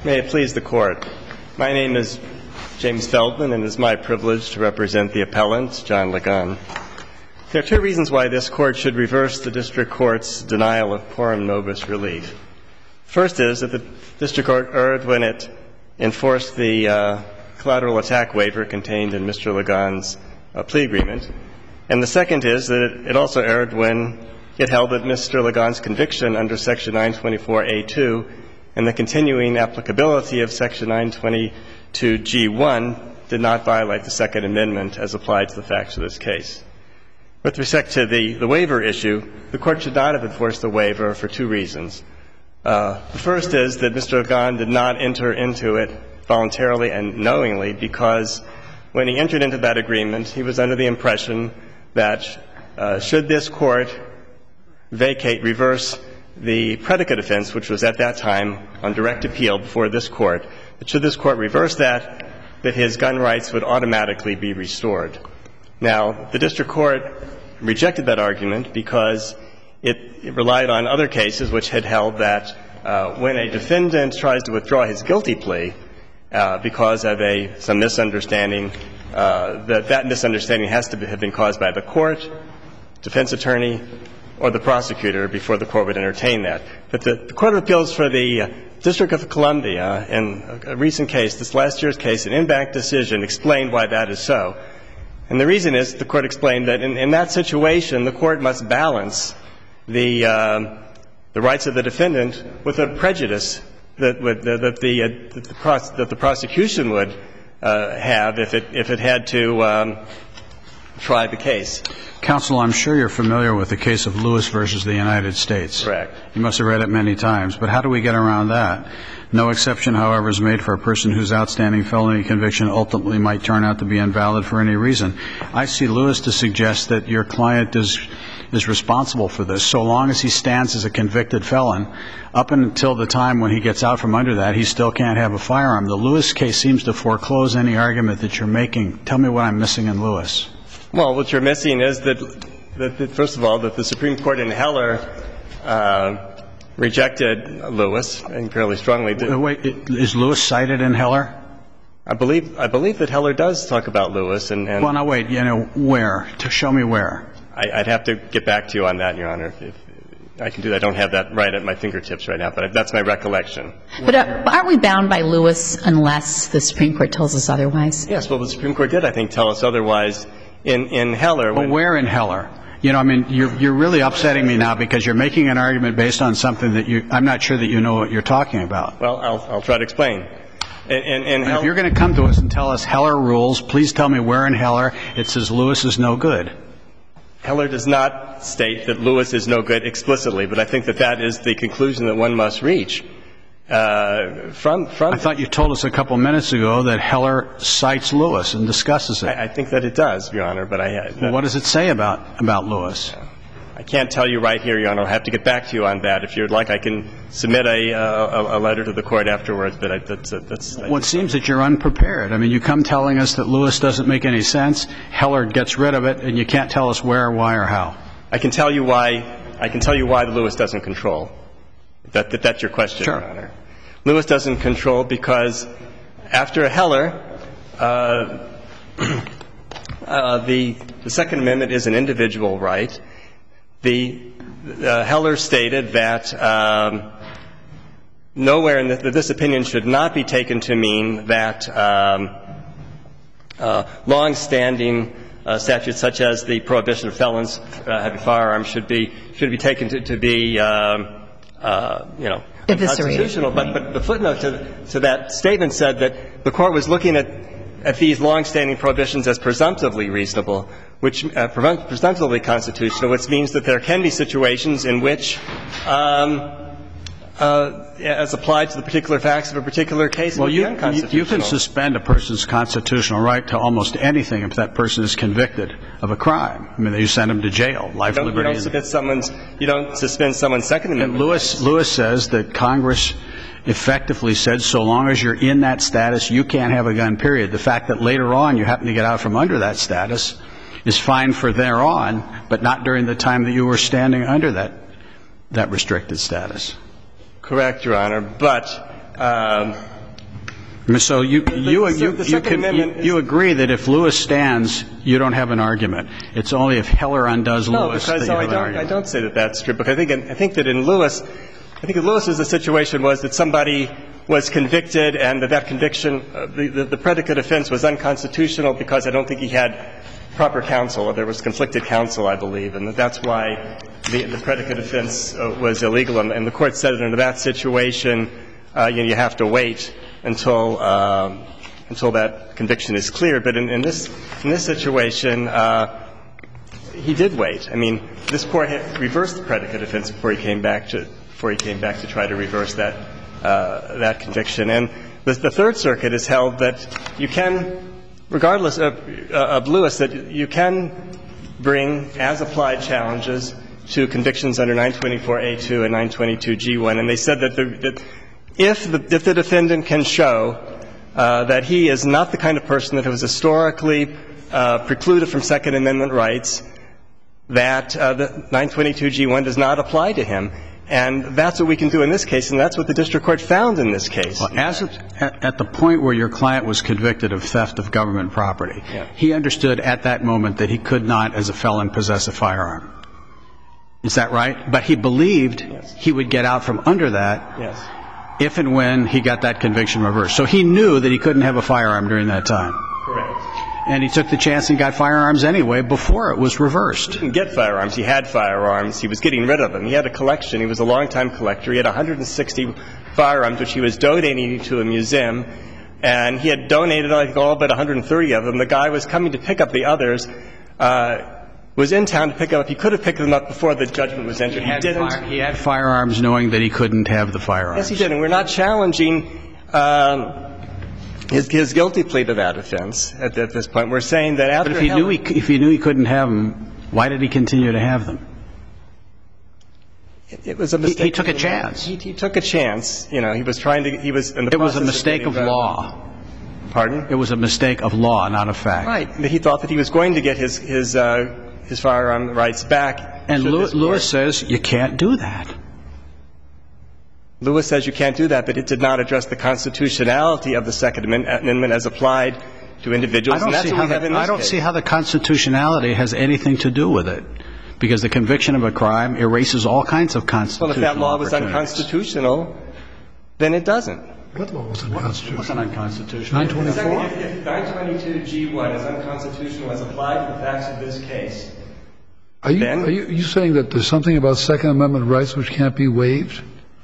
May it please the Court. My name is James Feldman, and it is my privilege to represent the appellant, John Ligon. There are two reasons why this Court should reverse the District Court's denial of quorum nobis relief. First is that the District Court erred when it enforced the collateral attack waiver contained in Mr. Ligon's plea agreement. And the second is that it also erred when it held that Mr. Ligon's conviction under Section 924A2 and the continuing applicability of Section 922G1 did not violate the Second Amendment as applied to the facts of this case. With respect to the waiver issue, the Court should not have enforced the waiver for two reasons. The first is that Mr. Ligon did not enter into it voluntarily and knowingly because when he entered into that agreement, he was under the impression that should this Court reverse the predicate offense, which was at that time on direct appeal before this Court, that should this Court reverse that his gun rights would automatically be restored. Now, the District Court rejected that argument because it relied on other cases which had held that when a defendant tries to withdraw his guilty plea because of some misunderstanding, that misunderstanding has to have been caused by the court, defense attorney, or the prosecutor before the Court would entertain that. But the Court of Appeals for the District of Columbia, in a recent case, this last year's case, an in-bank decision, explained why that is so. And the reason is the Court explained that in that situation, the Court must balance the rights of the defendant with a prejudice that the prosecution would have if it had to try the case. Counsel, I'm sure you're familiar with the case of Lewis versus the United States. Correct. You must have read it many times. But how do we get around that? No exception, however, is made for a person whose outstanding felony conviction ultimately might turn out to be invalid for any reason. I see Lewis to suggest that your client is responsible for this. So long as he stands as a convicted felon, up until the time when he gets out from under that, he still can't have a firearm. The Lewis case seems to foreclose any argument that you're making. Tell me what I'm missing in Lewis. Well, what you're missing is that first of all, that the Supreme Court in Heller rejected Lewis, and fairly strongly did. Wait, is Lewis cited in Heller? I believe that Heller does talk about Lewis. Well, now wait, where? To show me where. I'd have to get back to you on that, Your Honor. If I can do that. I don't have that right at my fingertips right now, but that's my recollection. But aren't we bound by Lewis unless the Supreme Court tells us otherwise? Yes, well, the Supreme Court did, I think, tell us otherwise in Heller. Well, where in Heller? You're really upsetting me now because you're making an argument based on something that I'm not sure that you know what you're talking about. Well, I'll try to explain. If you're going to come to us and tell us Heller rules, please tell me where in Heller it says Lewis is no good. Heller does not state that Lewis is no good explicitly, but I think that is the conclusion that one must reach. I thought you told us a couple minutes ago that Heller cites Lewis and discusses it. I think that it does, Your Honor, but well, what does it say about Lewis? I can't tell you right here, Your Honor. I'll have to get back to you on that. If you'd like, I can submit a letter to the Court afterwards, but that's Well, it seems that you're unprepared. You come telling us that Lewis doesn't make any sense, Heller gets rid of it, and you can't tell us where, why, or how. I can tell you why the Lewis doesn't control. That's your question, sure. Your Honor. Lewis doesn't control because after Heller, the Second Amendment is an individual right. Heller stated that nowhere in this opinion should not be taken to mean that long-standing statutes such as the prohibition of felons having firearms should be taken to be unconstitutional. But the footnote to that statement said that the Court was looking at these long-standing prohibitions as presumptively reasonable, which presumptively constitutional, which means that there can be situations in which, as applied to the particular facts of a particular case, would be unconstitutional. You can suspend a person's constitutional right to almost anything if that person is convicted of a crime. You send them to jail, life, liberty. You don't suspend someone's Second Amendment. And Lewis says that Congress effectively said so long as you're in that status, you can't have a gun, period. The fact that later on you happen to get out from under that status is fine for thereon, but not during the time that you were standing under that restricted status. Correct, Your Honor. But So you agree that if Lewis stands, you don't have an argument. It's only if Heller undoes Lewis that you have an argument. I don't say that that's true, because I think that in Lewis, the situation was that somebody was convicted and that conviction, the predicate offense was unconstitutional because I don't think he had proper counsel, or there was conflicted counsel, I believe, and that's why the predicate offense was illegal. And the Court said that under that situation, you have to wait until that conviction is clear. But in this situation, he did wait. I mean, this Court had reversed the predicate offense before he came back to try to reverse that conviction. And the Third Circuit has held that you can, regardless of Lewis, that you can bring as-applied challenges to convictions under 924A2 and 922G1. And they said that if the defendant can show that he is not the kind of person that was historically precluded from Second Amendment rights, that the 922G1 does not apply to him. And that's what we can do in this case, and that's what the district court found in this case. Well, at the point where your client was convicted of theft of government property, he understood at that moment that he could not, as a felon, possess a firearm. Is that right? But he believed he would get out from under that if and when he got that conviction reversed. So he knew that he couldn't have a firearm during that time. Correct. And he took the chance and got firearms anyway before it was reversed. He didn't get firearms. He had firearms. He was getting rid of them. He had a collection. He was a long-time collector. He had 160 firearms, which he was donating to a museum. And he had donated, I think, all but 130 of them. The guy was coming to pick up the others, was in town to pick them up. He could have picked them up before the judgment was entered. He didn't. He had firearms knowing that he couldn't have the firearms. Yes, he did. And we're not challenging his guilty plea to that offense at this point. We're saying that after But if he knew he couldn't have them, why did he continue to have them? It was a mistake. He took a chance. He took a chance. You know, he was trying to – he was in the process of – It was a mistake of law. Pardon? It was a mistake of law, not of fact. Right. He thought that he was going to get his firearm rights back. And Lewis says you can't do that. Lewis says you can't do that, but it did not address the constitutionality of the Second Amendment as applied to individuals. And that's what we have in this case. I don't see how the constitutionality has anything to do with it, because the conviction of a crime erases all kinds of constitutional opportunities. Well, if that law was unconstitutional, then it doesn't. What law was unconstitutional? It wasn't unconstitutional. 924? If 922G1 is unconstitutional as applied to the facts of this case, are you saying that there's something about Second Amendment rights which can't be waived?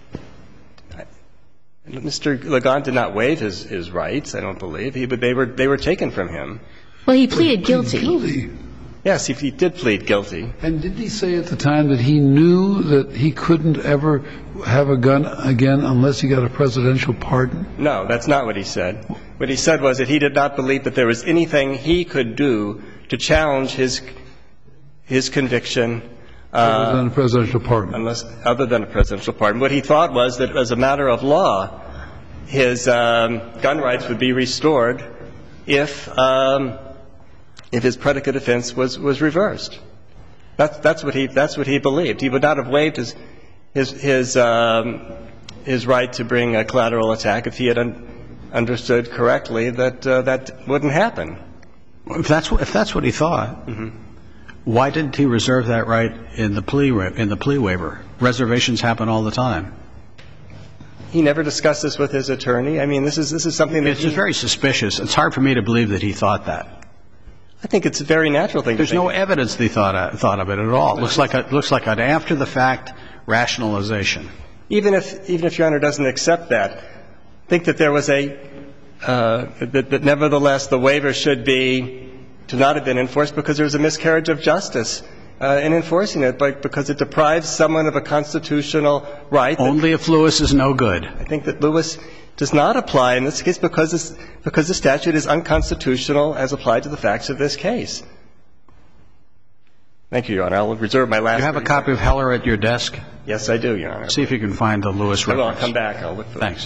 Mr. Ligon did not waive his rights, I don't believe. But they were taken from him. Well, he pleaded guilty. Yes, he did plead guilty. And did he say at the time that he knew that he couldn't ever have a gun again unless he got a presidential pardon? No, that's not what he said. What he said was that he did not believe that there was anything he could do to challenge his conviction. Other than a presidential pardon. Other than a presidential pardon. What he thought was that as a matter of law, his gun rights would be restored if his predicate offense was reversed. That's what he believed. He would not have waived his right to bring a collateral attack if he had understood correctly that that wouldn't happen. If that's what he thought. Mm-hmm. Why didn't he reserve that right in the plea waiver? Reservations happen all the time. He never discussed this with his attorney. I mean, this is something that it's just very suspicious. It's hard for me to believe that he thought that. I think it's a very natural thing. There's no evidence that he thought of it at all. It looks like an after the fact rationalization. Even if Your Honor doesn't accept that, I think that there was that nevertheless the waiver should not have been enforced because there was a miscarriage of justice in enforcing it, because it deprives someone of a constitutional right. Only if Lewis is no good. I think that Lewis does not apply in this case because the statute is unconstitutional as applied to the facts of this case. Thank you, Your Honor. I'll reserve my last. Do you have a copy of Heller at your desk? Yes, I do, Your Honor. See if you can find the Lewis reference. I'll come back. I'll look for it. Thanks.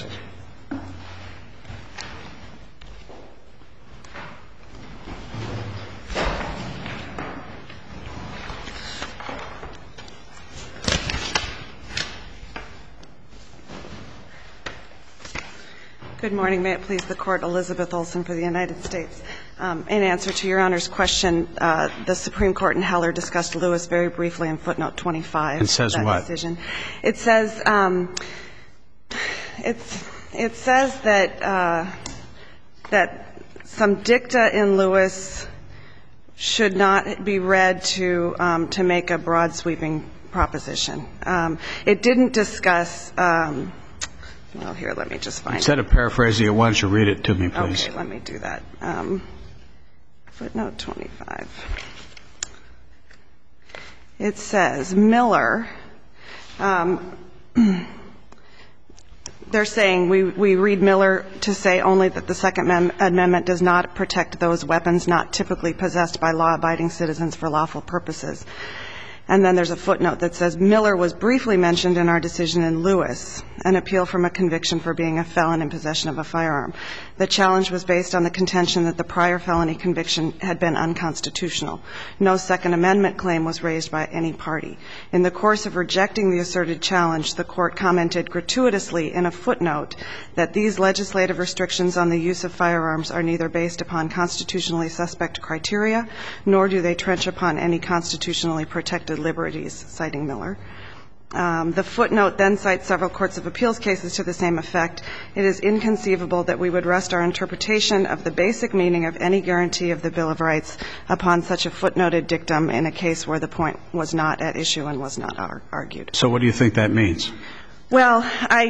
Good morning. May it please the Court, Elizabeth Olsen for the United States. In answer to Your Honor's question, the Supreme Court in Heller discussed Lewis very briefly in footnote 25. It says what? Decision. It says that some dicta in Lewis should not be read to make a broad sweeping proposition. It didn't discuss. Well, here, let me just find it. Instead of paraphrasing it, why don't you read it to me, please? Okay, let me do that. Footnote 25. It says, Miller, they're saying we read Miller to say only that the Second Amendment does not protect those weapons not typically possessed by law-abiding citizens for lawful purposes. And then there's a footnote that says, Miller was briefly mentioned in our decision in Lewis, an appeal from a conviction for being a felon in possession of a firearm. The challenge was based on the contention that the prior felony conviction had been unconstitutional. No Second Amendment claim was raised by any party. In the course of rejecting the asserted challenge, the Court commented gratuitously in a footnote that these legislative restrictions on the use of firearms are neither based upon constitutionally suspect criteria, nor do they trench upon any constitutionally protected liberties, citing Miller. The footnote then cites several courts of appeals cases to the same effect. It is inconceivable that we would rest our interpretation of the basic meaning of any guarantee of the Bill of Rights upon such a footnoted dictum in a case where the point was not at issue and was not argued. So what do you think that means? Well,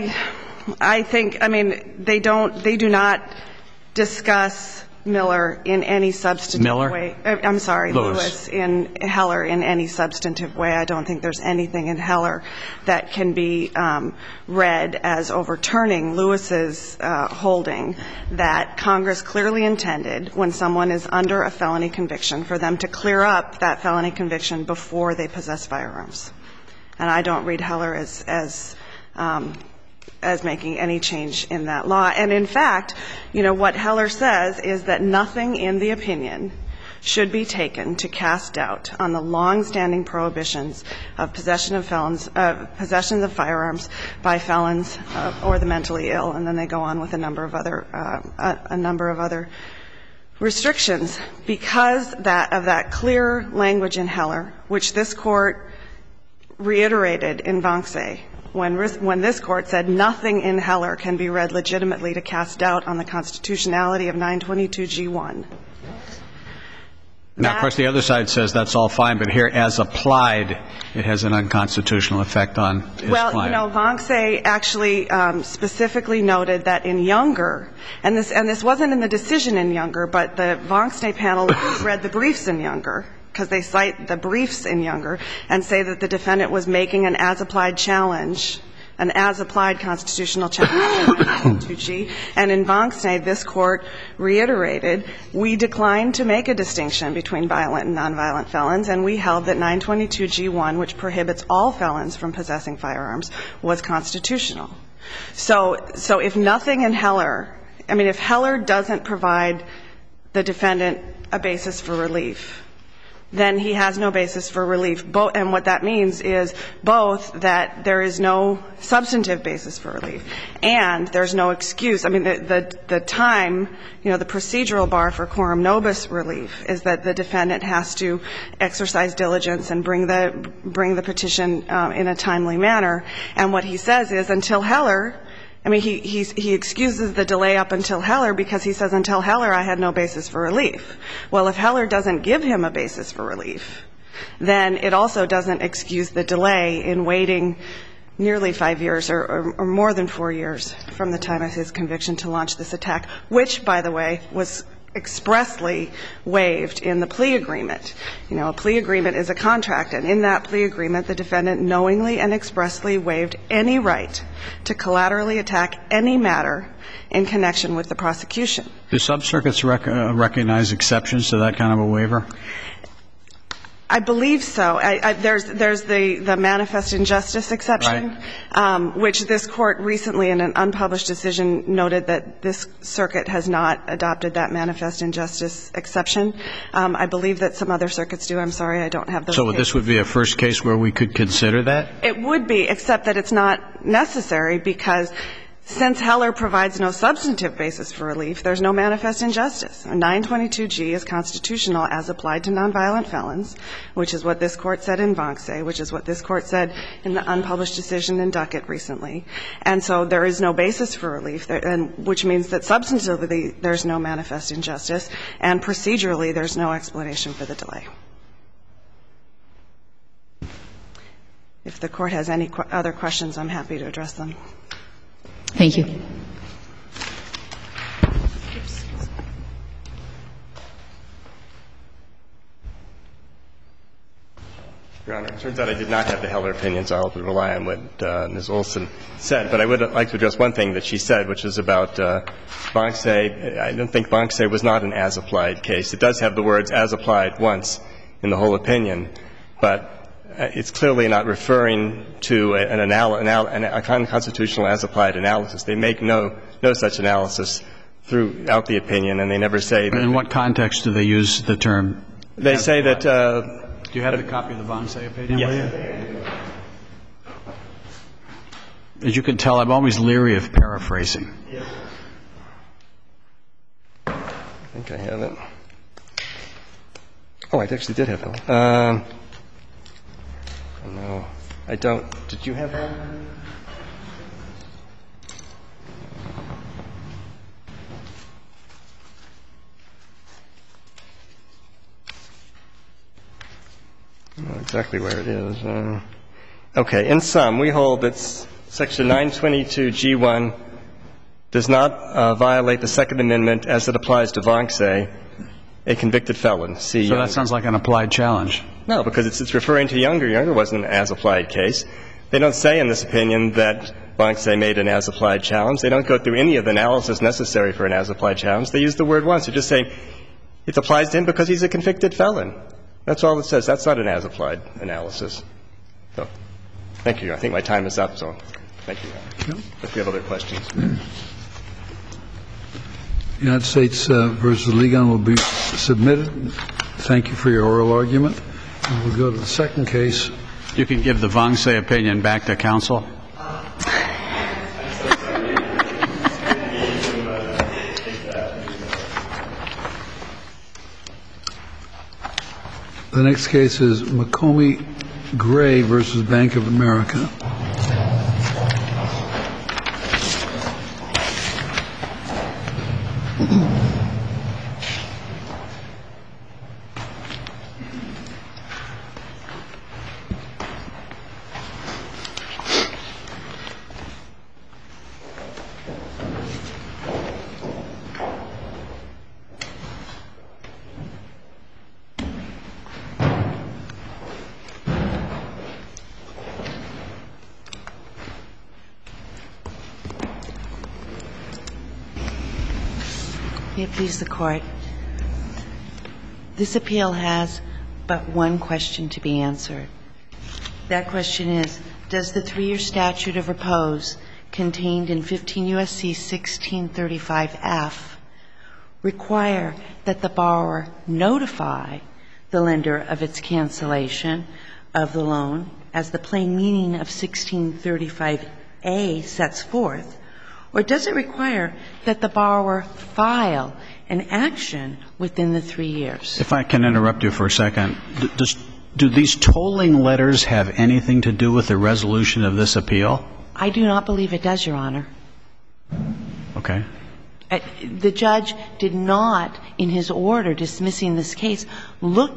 I think, I mean, they do not discuss Miller in any substantive way. I'm sorry, Lewis in Heller in any substantive way. I don't think there's anything in Heller that can be read as overturning Lewis's holding that Congress clearly intended when someone is under a felony conviction for them to clear up that felony conviction before they possess firearms. And I don't read Heller as making any change in that law. And in fact, you know, what Heller says is that nothing in the opinion should be taken to cast doubt on the longstanding prohibitions of possession of firearms by felons or the mentally ill. And then they go on with a number of other restrictions. Because of that clear language in Heller, which this Court reiterated in Vanxe, when this Court said nothing in Heller can be read legitimately to cast doubt on the constitutionality of 922G1. Now, of course, the other side says that's all fine, but here, as applied, it has an unconstitutional effect on his client. Well, you know, Vanxe actually specifically noted that in Younger, and this wasn't in the decision in Younger, but the Vanxe panel read the briefs in Younger, because they cite the briefs in Younger and say that the defendant was making an as-applied challenge, an as-applied constitutional challenge to 922G. And in Vanxe, this Court reiterated, we declined to make a distinction between violent and nonviolent felons, and we held that 922G1, which prohibits all felons from possessing firearms, was constitutional. So if nothing in Heller, I mean, if Heller doesn't provide the defendant a basis for relief, then he has no basis for relief. And what that means is both that there is no substantive basis for relief and there's no excuse. I mean, the time, you know, the procedural bar for quorum nobis relief is that the defendant has to exercise diligence and bring the petition in a timely manner. And what he says is until Heller, I mean, he excuses the delay up until Heller because he says until Heller I had no basis for relief. Well, if Heller doesn't give him a basis for relief, then it also doesn't excuse the delay in waiting nearly 5 years or more than 4 years from the time of his conviction to launch this attack, which, by the way, was expressly waived in the plea agreement. You know, a plea agreement is a contract, and in that plea agreement, the defendant knowingly and expressly waived any right to collaterally attack any matter in connection with the prosecution. Do sub-circuits recognize exceptions to that kind of a waiver? I believe so. There's the manifest injustice exception, right, which this Court recently in an unpublished decision noted that this circuit has not adopted that manifest injustice exception. I believe that some other circuits do. I'm sorry, I don't have those cases. So this would be a first case where we could consider that? It would be, except that it's not necessary because Since Heller provides no substantive basis for relief, there's no manifest injustice. 922G is constitutional as applied to nonviolent felons, which is what this Court said in Vonce, which is what this Court said in the unpublished decision in Duckett recently. And so there is no basis for relief, which means that substantively there's no manifest injustice, and procedurally there's no explanation for the delay. If the Court has any other questions, I'm happy to address them. Thank you. Your Honor, it turns out I did not have the Heller opinion, so I'll rely on what Ms. Olson said. But I would like to address one thing that she said, which is about Vonce. I don't think Vonce was not an as-applied case. It does have the words as applied once in the whole opinion, but it's clearly not referring to a constitutional as-applied analysis. They make no such analysis throughout the opinion, and they never say that. In what context do they use the term? They say that. Do you have a copy of the Vonce opinion? Yes. As you can tell, I'm always leery of paraphrasing. Yes. I think I have it. Oh, I actually did have it. No, I don't. Did you have that? I don't know exactly where it is. Okay. In sum, we hold that Section 922G1 does not violate the Second Amendment as it applies to Vonce, a convicted felon. So that sounds like an applied challenge. No, because it's referring to Younger. Younger wasn't an as-applied case. They don't say in this opinion that Vonce made an as-applied challenge. They don't go through any of the analysis necessary for an as-applied challenge. They use the word once. They just say it applies to him because he's a convicted felon. That's all it says. That's not an as-applied analysis. So thank you. I think my time is up, so thank you. If you have other questions. United States v. Ligon will be submitted. Thank you for your oral argument. And we'll go to the second case. You can give the Vonce opinion back to counsel. The next case is McComey Gray v. Bank of America. May it please the Court. This appeal has but one question to be answered. That question is, does the 3-year statute of repose contained in 15 U.S.C. 1635F require that the borrower notify the lender of its cancellation of the loan, as the plain meaning of 1635A sets forth, or does it require that the borrower file an action within the 3 years? If I can interrupt you for a second, do these tolling letters have anything to do with the resolution of this appeal? I do not believe it does, Your Honor. Okay. The judge did not, in his order dismissing this case, look